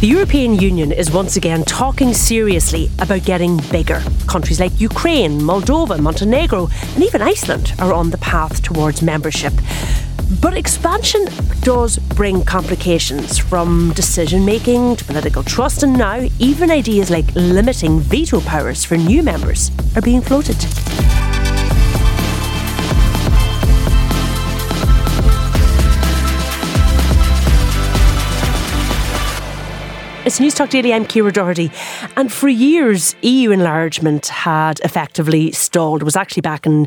The European Union is once again talking seriously about getting bigger. Countries like Ukraine, Moldova, Montenegro and even Iceland are on the path towards membership. But expansion does bring complications, from decision-making to political trust, and now even ideas like limiting veto powers for new members are being floated. It's Newstalk Daily, I'm Ciara Doherty. And for years, EU enlargement had effectively stalled. It was actually back in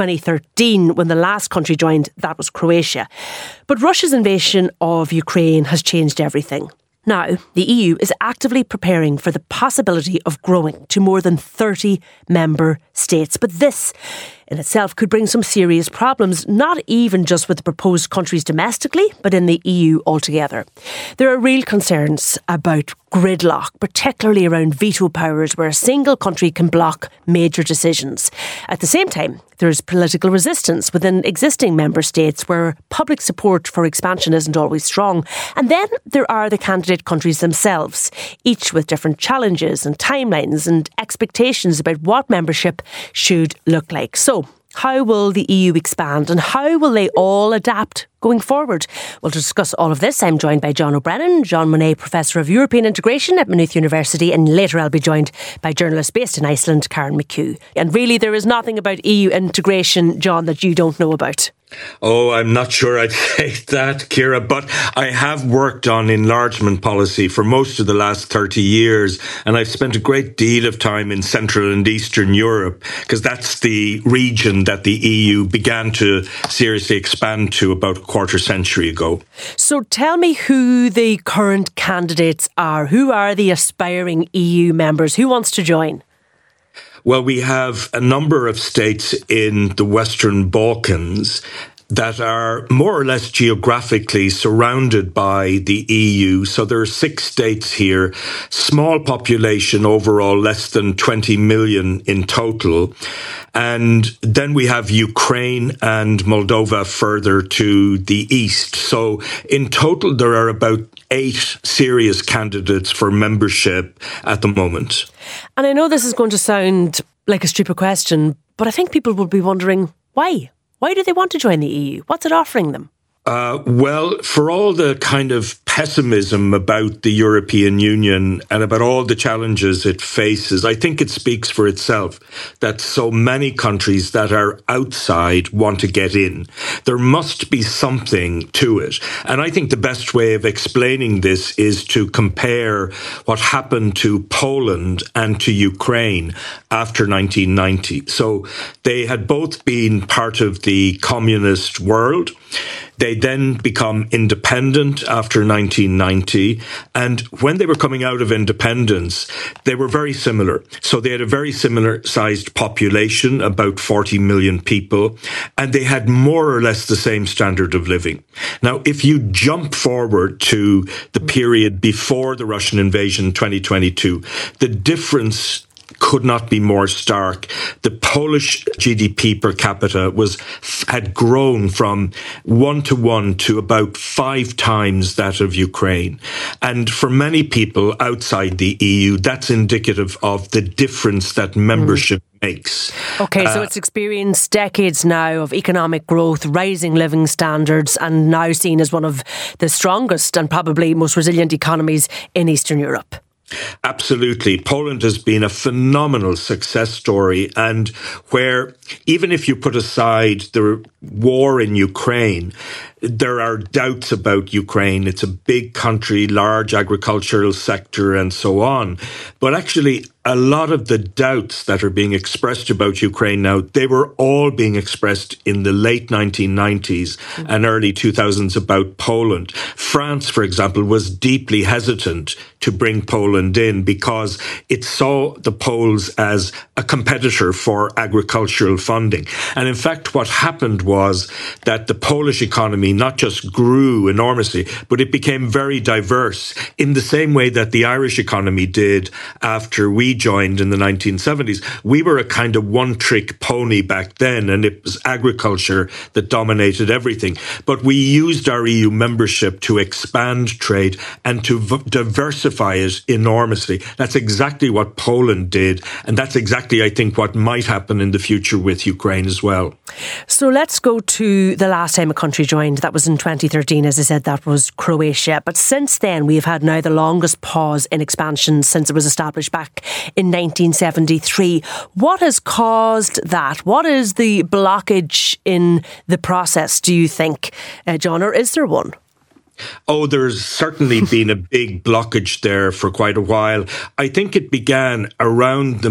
2013 when the last country joined, that was Croatia. But Russia's invasion of Ukraine has changed everything. Now, the EU is actively preparing for the possibility of growing to more than 30 member states. But this in itself could bring some serious problems, not even just with the proposed countries domestically, but in the EU altogether. There are real concerns about gridlock, particularly around veto powers, where a single country can block major decisions. At the same time, there's political resistance within existing member states where public support for expansion isn't always strong. And then there are the candidate countries themselves, each with different challenges and timelines and expectations about what membership should look like. So, how will the EU expand and how will they all adapt going forward? Well, to discuss all of this, I'm joined by John O'Brennan, Jean Monnet Professor of European Integration at Maynooth University, and later I'll be joined by journalist based in Iceland, Karen McHugh. And really, there is nothing about EU integration, John, that you don't know about. Oh, I'm not sure I'd say that, Ciara, but I have worked on enlargement policy for most of the last 30 years, and I've spent a great deal of time in Central and Eastern Europe, because that's the region that the EU began to seriously expand to about a quarter century ago. So tell me who the current candidates are. Who are the aspiring EU members? Who wants to join? Well, we have a number of states in the Western Balkans that are more or less geographically surrounded by the EU. So there are 6 states here, small population overall, less than 20 million in total. And then we have Ukraine and Moldova further to the east. So in total, there are about 8 serious candidates for membership at the moment. And I know this is going to sound like a stupid question, but I think people will be wondering, why? Why do they want to join the EU? What's it offering them? Well, for all the kind of pessimism about the European Union and about all the challenges it faces, I think it speaks for itself that so many countries that are outside want to get in. There must be something to it. And I think the best way of explaining this is to compare what happened to Poland and to Ukraine after 1990. So they had both been part of the communist world. They then become independent after 1990. And when they were coming out of independence, they were very similar. So they had a very similar sized population, about 40 million people, and they had more or less the same standard of living. Now, if you jump forward to the period before the Russian invasion, 2022, the difference could not be more stark. The Polish GDP per capita had grown from 1-to-1 to about 5 times that of Ukraine. And for many people outside the EU, that's indicative of the difference that membership makes. OK, so it's experienced decades now of economic growth, rising living standards, and now seen as one of the strongest and probably most resilient economies in Eastern Europe. Absolutely. Poland has been a phenomenal success story, and where even if you put aside the war in Ukraine, there are doubts about Ukraine. It's a big country, large agricultural sector and so on. But actually, a lot of the doubts that are being expressed about Ukraine now, they were all being expressed in the late 1990s and early 2000s about Poland. France, for example, was deeply hesitant to bring Poland in because it saw the Poles as a competitor for agricultural funding. And in fact, what happened was that the Polish economy economy not just grew enormously, but it became very diverse in the same way that the Irish economy did after we joined in the 1970s. We were a kind of one-trick pony back then, and it was agriculture that dominated everything. But we used our EU membership to expand trade and to diversify it enormously. That's exactly what Poland did, and that's exactly, I think, what might happen in the future with Ukraine as well. So let's go to the last time a country joined. That was in 2013. As I said, that was Croatia. But since then, we've had now the longest pause in expansion since it was established back in 1973. What has caused that? What is the blockage in the process, do you think, John, or is there one? Oh, there's certainly been a big blockage there for quite a while. I think it began around the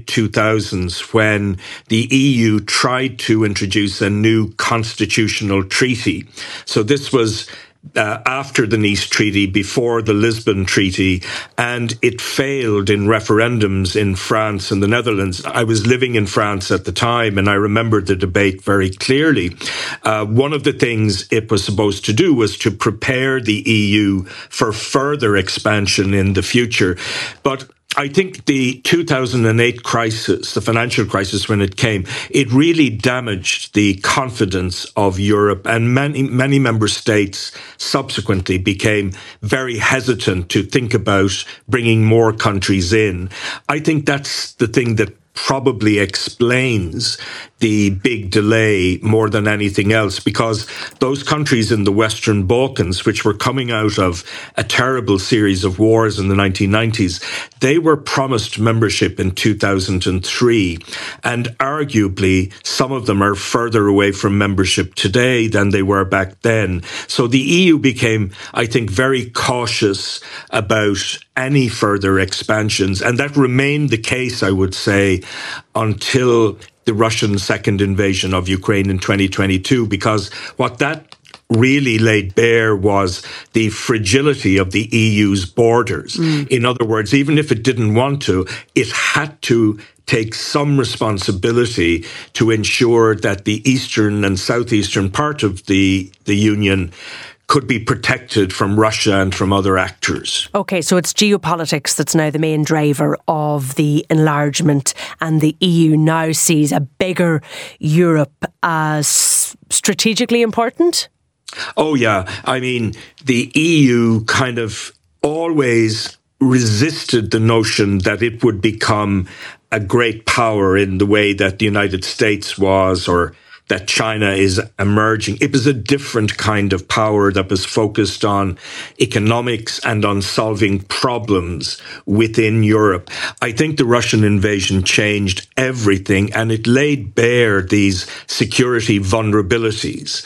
mid-2000s when the EU tried to introduce a new constitutional treaty. So this was after the Nice Treaty, before the Lisbon Treaty, and it failed in referendums in France and the Netherlands. I was living in France at the time, and I remember the debate very clearly. One of the things it was supposed to do was to prepare the EU for further expansion in the future. But I think the 2008 crisis, the financial crisis when it came, it really damaged the confidence of Europe, and many member states subsequently became very hesitant to think about bringing more countries in. I think that's the thing that probably explains the big delay more than anything else, because those countries in the Western Balkans, which were coming out of a terrible series of wars in the 1990s, they were promised membership in 2003. And arguably, some of them are further away from membership today than they were back then. So the EU became, I think, very cautious about any further expansions. And that remained the case, I would say, until the Russian second invasion of Ukraine in 2022, because what that really laid bare was the fragility of the EU's borders. In other words, even if it didn't want to, it had to take some responsibility to ensure that the eastern and southeastern part of the Union could be protected from Russia and from other actors. OK, so it's geopolitics that's now the main driver of the enlargement, and the EU now sees a bigger Europe as strategically important? Oh, yeah. I mean, the EU kind of always resisted the notion that it would become a great power in the way that the United States was, or that China is emerging. It was a different kind of power that was focused on economics and on solving problems within Europe. I think the Russian invasion changed everything, and it laid bare these security vulnerabilities.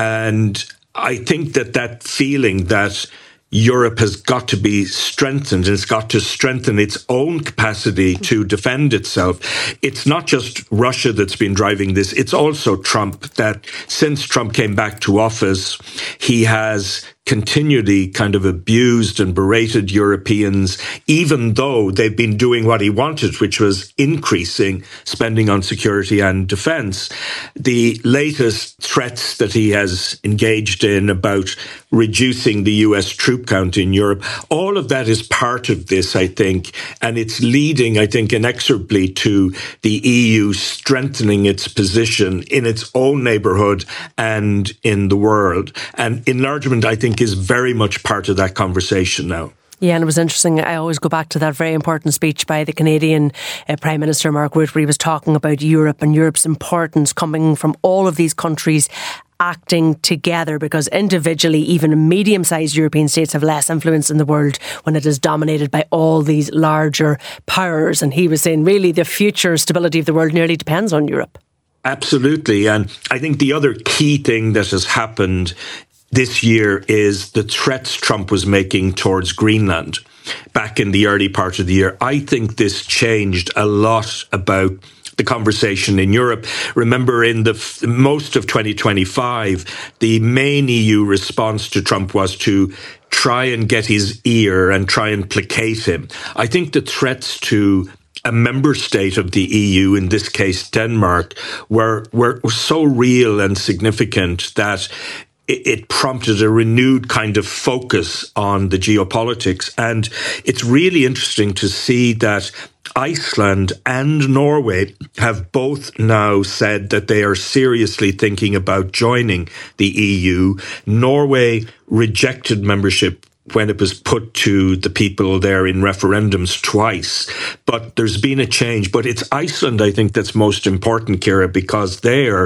And I think that feeling that Europe has got to be strengthened. It's got to strengthen its own capacity to defend itself. It's not just Russia that's been driving this. It's also Trump, that since Trump came back to office, he has continually kind of abused and berated Europeans, even though they've been doing what he wanted, which was increasing spending on security and defense. The latest threats that he has engaged in about reducing the US troop count in Europe, all of that is part of this, I think, and it's leading, I think, inexorably to the EU strengthening its position in its own neighbourhood and in the world. And enlargement, I think, is very much part of that conversation now. Yeah, and it was interesting. I always go back to that very important speech by the Canadian Prime Minister Mark Rutte, where he was talking about Europe and Europe's importance coming from all of these countries acting together, because individually even medium-sized European states have less influence in the world when it is dominated by all these larger powers. And he was saying really the future stability of the world nearly depends on Europe. Absolutely. And I think the other key thing that has happened this year is the threats Trump was making towards Greenland back in the early part of the year. I think this changed a lot about the conversation in Europe. Remember, in most of 2025, the main EU response to Trump was to try and get his ear and try and placate him. I think the threats to a member state of the EU, in this case Denmark, were so real and significant that it prompted a renewed kind of focus on the geopolitics. And it's really interesting to see that Iceland and Norway have both now said that they are seriously thinking about joining the EU. Norway rejected membership when it was put to the people there in referendums twice. But there's been a change. But it's Iceland, I think, that's most important, Ciara, because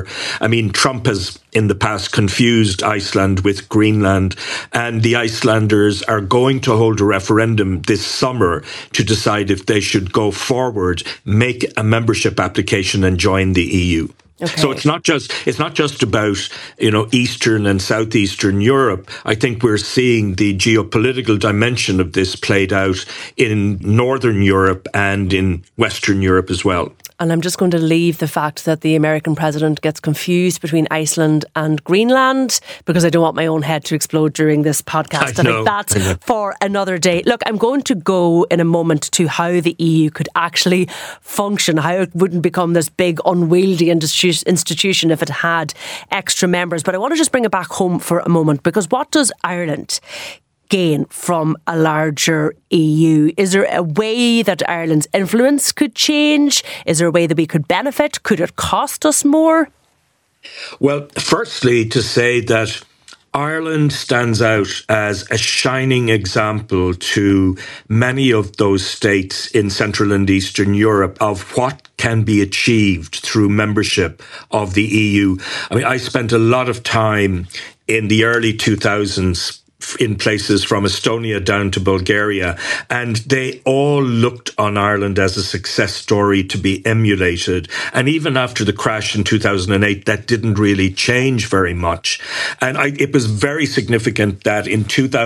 Trump has in the past confused Iceland with Greenland, and the Icelanders are going to hold a referendum this summer to decide if they should go forward, make a membership application and join the EU. Okay. So it's not just about, Eastern and Southeastern Europe. I think we're seeing the geopolitical dimension of this played out in Northern Europe and in Western Europe as well. And I'm just going to leave the fact that the American president gets confused between Iceland and Greenland because I don't want my own head to explode during this podcast. I think that's for another day. Look, I'm going to go in a moment to how the EU could actually function, how it wouldn't become this big unwieldy institution if it had extra members. But I want to just bring it back home for a moment, because what does Ireland gain from a larger EU? Is there a way that Ireland's influence could change? Is there a way that we could benefit? Could it cost us more? Well, firstly, to say that Ireland stands out as a shining example to many of those states in Central and Eastern Europe of what can be achieved through membership of the EU. I spent a lot of time in the early 2000s in places from Estonia down to Bulgaria, and they all looked on Ireland as a success story to be emulated. And even after the crash in 2008, that didn't really change very much. And it was very significant that in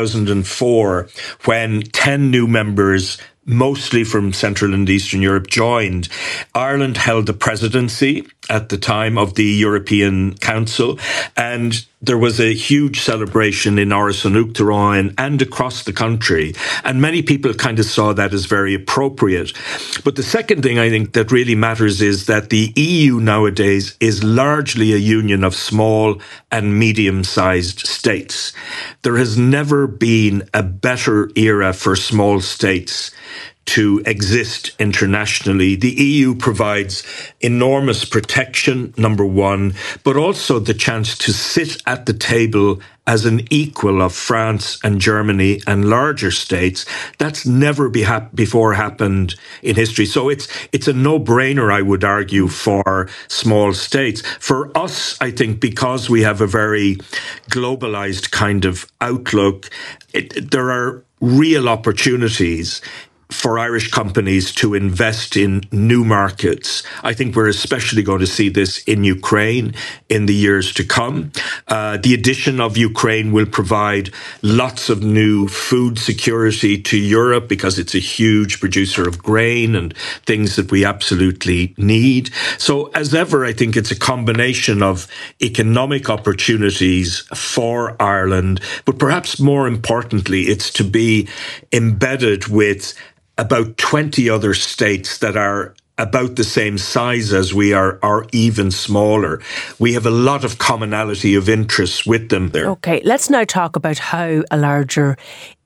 2004, when 10 new members, mostly from Central and Eastern Europe, joined, Ireland held the presidency at the time of the European Council, and there was a huge celebration in Áras an Uachtaráin and across the country, and many people kind of saw that as very appropriate. But the second thing I think that really matters is that the EU nowadays is largely a union of small and medium-sized states. There has never been a better era for small states to exist internationally. The EU provides enormous protection, number one, but also the chance to sit at the table as an equal of France and Germany and larger states. That's never before happened in history. So it's a no-brainer, I would argue, for small states. For us, I think, because we have a very globalized kind of outlook, there are real opportunities for Irish companies to invest in new markets. I think we're especially going to see this in Ukraine in the years to come. The addition of Ukraine will provide lots of new food security to Europe because it's a huge producer of grain and things that we absolutely need. So as ever, I think it's a combination of economic opportunities for Ireland, but perhaps more importantly, it's to be embedded with about 20 other states that are about the same size as we are, or even smaller. We have a lot of commonality of interests with them there. Okay, let's now talk about how a larger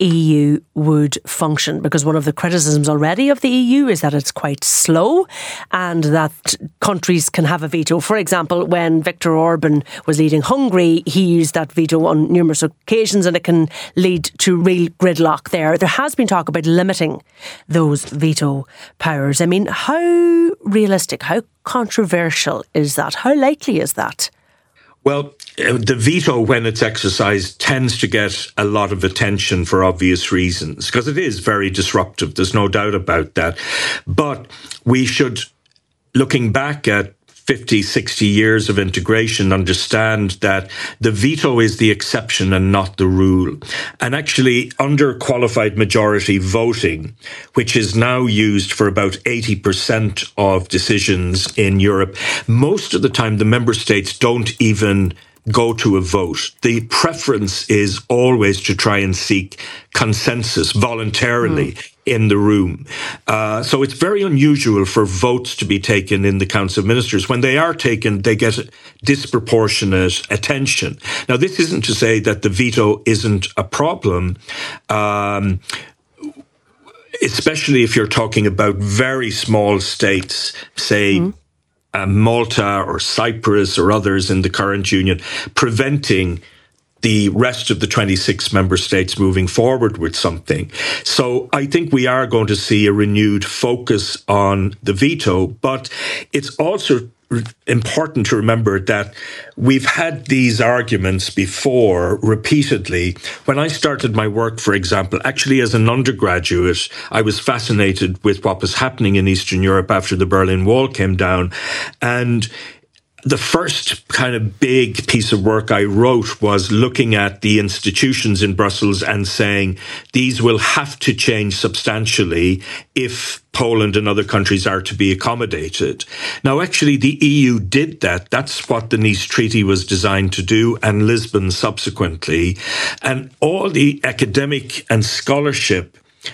EU would function, because one of the criticisms already of the EU is that it's quite slow and that countries can have a veto. For example, when Viktor Orban was leading Hungary, he used that veto on numerous occasions, and it can lead to real gridlock there. There has been talk about limiting those veto powers. I mean, how realistic, how controversial is that? How likely is that? Well, the veto, when it's exercised, tends to get a lot of attention for obvious reasons, because it is very disruptive. There's no doubt about that. But we should, looking back at 50, 60 years of integration, understand that the veto is the exception and not the rule. And actually, under qualified majority voting, which is now used for about 80% of decisions in Europe, most of the time the member states don't even go to a vote. The preference is always to try and seek consensus voluntarily in the room. So it's very unusual for votes to be taken in the Council of Ministers. When they are taken, they get disproportionate attention. Now, this isn't to say that the veto isn't a problem, especially if you're talking about very small states, say Malta or Cyprus or others in the current union, preventing the rest of the 26 member states moving forward with something. So I think we are going to see a renewed focus on the veto, but it's also important to remember that we've had these arguments before repeatedly. When I started my work, for example, actually as an undergraduate, I was fascinated with what was happening in Eastern Europe after the Berlin Wall came down. And the first kind of big piece of work I wrote was looking at the institutions in Brussels and saying these will have to change substantially if Poland and other countries are to be accommodated. Now, actually, the EU did that. That's what the Nice Treaty was designed to do, and Lisbon subsequently. And all the academic and scholarship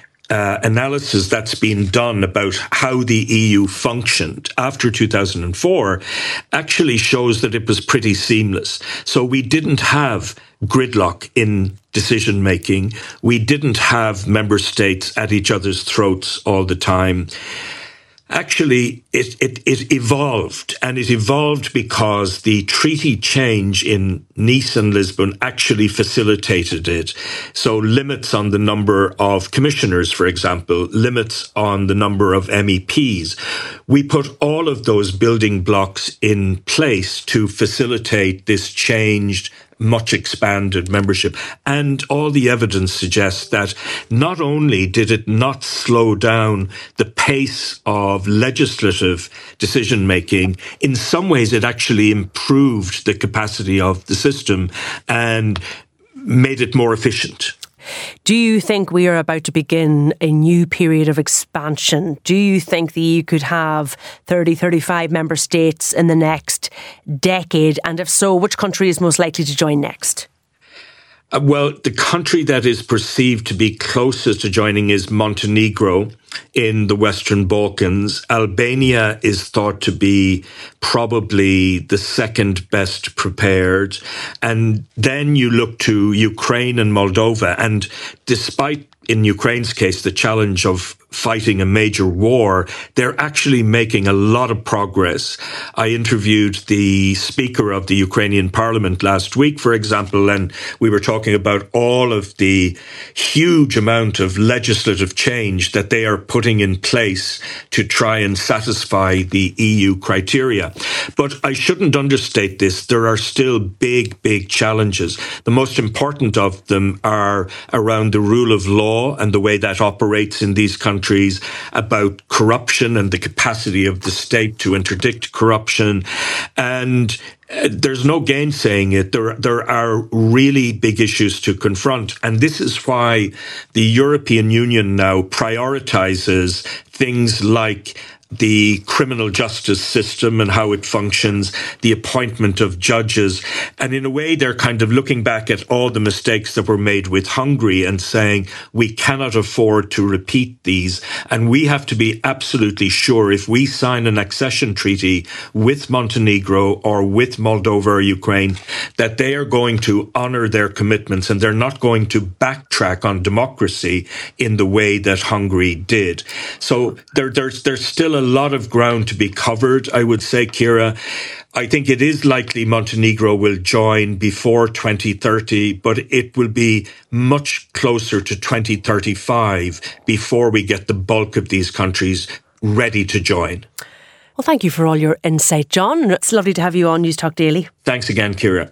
analysis that's been done about how the EU functioned after 2004 actually shows that it was pretty seamless. So we didn't have gridlock in decision making. We didn't have member states at each other's throats all the time. Actually, it evolved, and it evolved because the treaty change in Nice and Lisbon actually facilitated it. So limits on the number of commissioners, for example, limits on the number of MEPs. We put all of those building blocks in place to facilitate this changed, much expanded membership. And all the evidence suggests that not only did it not slow down the pace of legislative decision making, in some ways it actually improved the capacity of the system and made it more efficient. Do you think we are about to begin a new period of expansion? Do you think the EU could have 30, 35 member states in the next decade? And if so, which country is most likely to join next? Well, the country that is perceived to be closest to joining is Montenegro in the Western Balkans. Albania is thought to be probably the second best prepared. And then you look to Ukraine and Moldova. And despite, in Ukraine's case, the challenge of fighting a major war, they're actually making a lot of progress. I interviewed the Speaker of the Ukrainian Parliament last week, for example, and we were talking about all of the huge amount of legislative change that they are putting in place to try and satisfy the EU criteria. But I shouldn't understate this. There are still big, big challenges. The most important of them are around the rule of law and the way that operates in these countries, about corruption and the capacity of the state to interdict corruption. And there's no gainsaying it. There are really big issues to confront. And this is why the European Union now prioritizes things like the criminal justice system and how it functions, the appointment of judges. And in a way, they're kind of looking back at all the mistakes that were made with Hungary and saying, we cannot afford to repeat these. And we have to be absolutely sure if we sign an accession treaty with Montenegro or with Moldova or Ukraine, that they are going to honor their commitments and they're not going to backtrack on democracy in the way that Hungary did. So there's still a lot of ground to be covered, I would say, Ciara. I think it is likely Montenegro will join before 2030, but it will be much closer to 2035 before we get the bulk of these countries ready to join. Well, thank you for all your insight, John. It's lovely to have you on News Talk Daily. Thanks again, Ciara.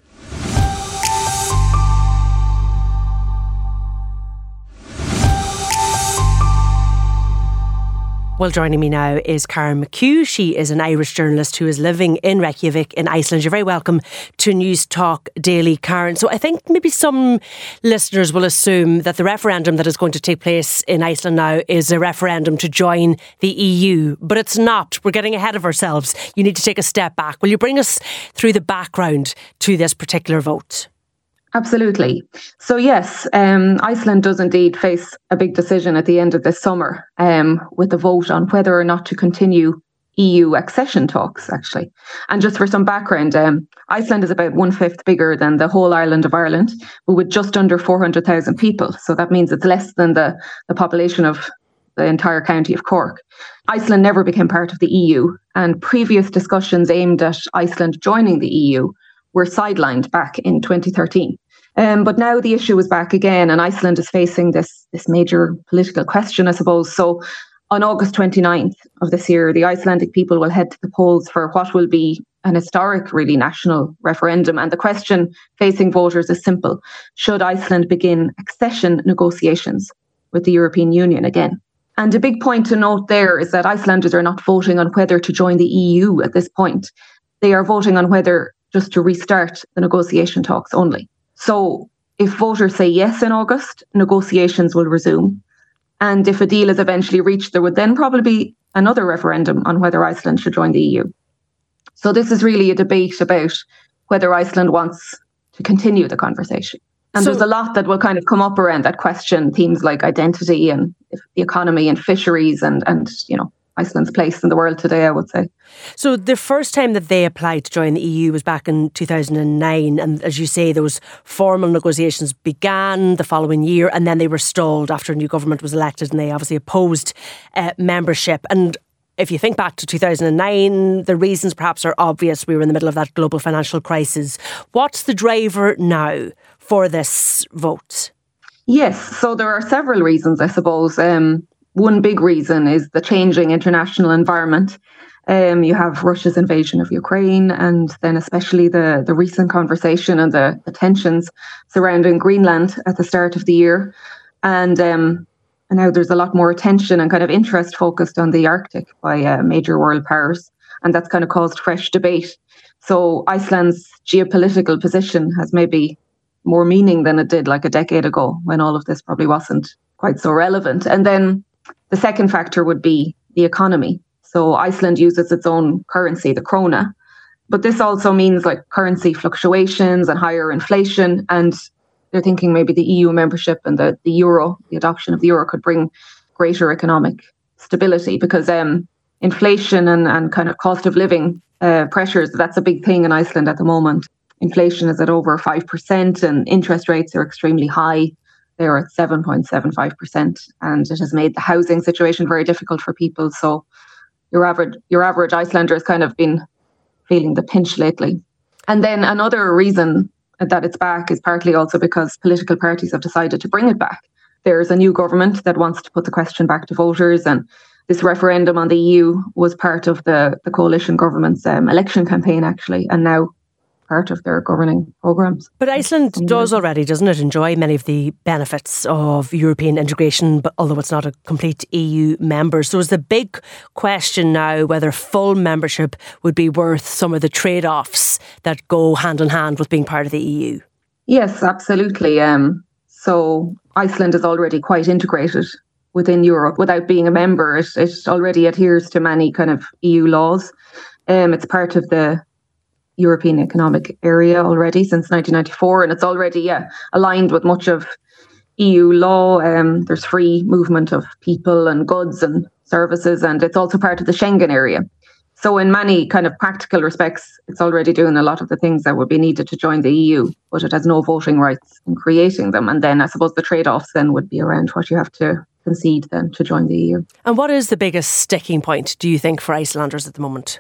Well, joining me now is Karen McHugh. She is an Irish journalist who is living in Reykjavik in Iceland. You're very welcome to News Talk Daily, Karen. So I think maybe some listeners will assume that the referendum that is going to take place in Iceland now is a referendum to join the EU, but it's not. We're getting ahead of ourselves. You need to take a step back. Will you bring us through the background to this particular vote? Absolutely. So yes, Iceland does indeed face a big decision at the end of this summer with the vote on whether or not to continue EU accession talks, actually. And just for some background, Iceland is about 1/5 bigger than the whole island of Ireland, but with just under 400,000 people. So that means it's less than the population of the entire county of Cork. Iceland never became part of the EU, and previous discussions aimed at Iceland joining the EU were sidelined back in 2013. But now the issue is back again, and Iceland is facing this major political question, I suppose. So on August 29th of this year, the Icelandic people will head to the polls for what will be an historic, really, national referendum. And the question facing voters is simple. Should Iceland begin accession negotiations with the European Union again? And a big point to note there is that Icelanders are not voting on whether to join the EU at this point. They are voting on whether just to restart the negotiation talks only. So if voters say yes in August, negotiations will resume. And if a deal is eventually reached, there would then probably be another referendum on whether Iceland should join the EU. So this is really a debate about whether Iceland wants to continue the conversation. And there's a lot that will kind of come up around that question, themes like identity and the economy and fisheries and Iceland's place in the world today, I would say. So the first time that they applied to join the EU was back in 2009. And as you say, those formal negotiations began the following year and then they were stalled after a new government was elected and they obviously opposed membership. And if you think back to 2009, the reasons perhaps are obvious. We were in the middle of that global financial crisis. What's the driver now for this vote? Yes, so there are several reasons, I suppose. One big reason is the changing international environment. You have Russia's invasion of Ukraine and then especially the recent conversation and the tensions surrounding Greenland at the start of the year. And now there's a lot more attention and kind of interest focused on the Arctic by major world powers. And that's kind of caused fresh debate. So Iceland's geopolitical position has maybe more meaning than it did like a decade ago when all of this probably wasn't quite so relevant. And then the second factor would be the economy. So Iceland uses its own currency, the krona. But this also means like currency fluctuations and higher inflation. And they're thinking maybe the EU membership and the euro, the adoption of the euro could bring greater economic stability because inflation and kind of cost of living pressures, that's a big thing in Iceland at the moment. Inflation is at over 5% and interest rates are extremely high. They're at 7.75%, and it has made the housing situation very difficult for people. So your average Icelander has kind of been feeling the pinch lately. And then another reason that it's back is partly also because political parties have decided to bring it back. There's a new government that wants to put the question back to voters, and this referendum on the EU was part of the coalition government's election campaign, actually, and now part of their governing programmes. But Iceland does already, doesn't it, enjoy many of the benefits of European integration, but although it's not a complete EU member. So is the big question now whether full membership would be worth some of the trade-offs that go hand in hand with being part of the EU? Yes, absolutely. So Iceland is already quite integrated within Europe. Without being a member, it already adheres to many kind of EU laws. It's part of the European Economic Area already since 1994, and it's already aligned with much of EU law. There's free movement of people and goods and services, and it's also part of the Schengen area. So in many kind of practical respects, it's already doing a lot of the things that would be needed to join the EU, but it has no voting rights in creating them. And then I suppose the trade-offs then would be around what you have to concede then to join the EU. And what is the biggest sticking point, do you think, for Icelanders at the moment?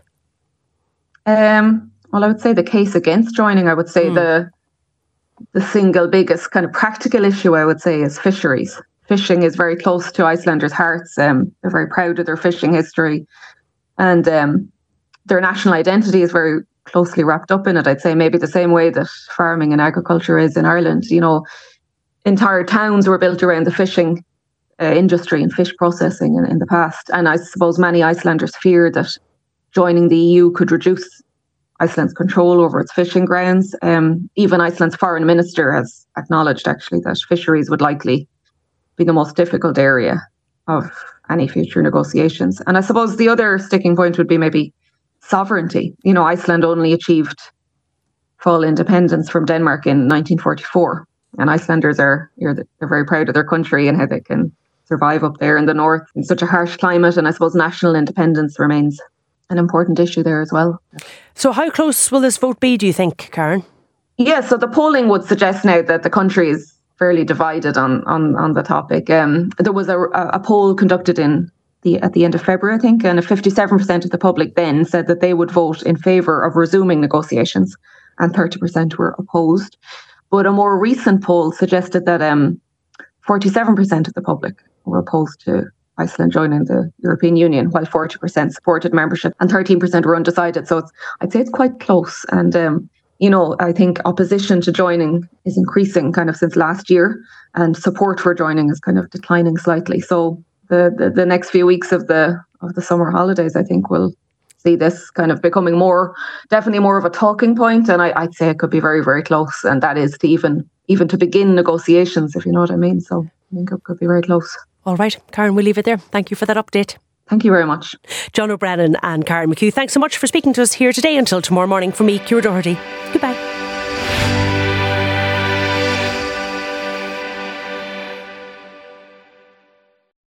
Well, I would say the case against joining, I would say the single biggest kind of practical issue, I would say, is fisheries. Fishing is very close to Icelanders' hearts. They're very proud of their fishing history. And their national identity is very closely wrapped up in it, I'd say, maybe the same way that farming and agriculture is in Ireland. You know, entire towns were built around the fishing industry and fish processing in the past. And I suppose many Icelanders fear that joining the EU could reduce Iceland's control over its fishing grounds. Even Iceland's foreign minister has acknowledged actually that fisheries would likely be the most difficult area of any future negotiations. And I suppose the other sticking point would be maybe sovereignty. You know, Iceland only achieved full independence from Denmark in 1944. And Icelanders they're very proud of their country and how they can survive up there in the north in such a harsh climate. And I suppose national independence remains an important issue there as well. So how close will this vote be, do you think, Karen? Yeah, so the polling would suggest now that the country is fairly divided on the topic. There was a poll conducted at the end of February, I think, and 57% of the public then said that they would vote in favour of resuming negotiations, and 30% were opposed. But a more recent poll suggested that 47% of the public were opposed to Iceland joining the European Union, while 40% supported membership and 13% were undecided. So I'd say it's quite close. And, I think opposition to joining is increasing kind of since last year, and support for joining is kind of declining slightly. So the next few weeks of the summer holidays, I think, will see this kind of becoming definitely more of a talking point. And I'd say it could be very, very close. And that is to even to begin negotiations, if you know what I mean. So I think it could be very close. All right, Karen, we'll leave it there. Thank you for that update. Thank you very much. John O'Brien and Karen McHugh, thanks so much for speaking to us here today. Until tomorrow morning, from me, Ciara Doherty. Goodbye.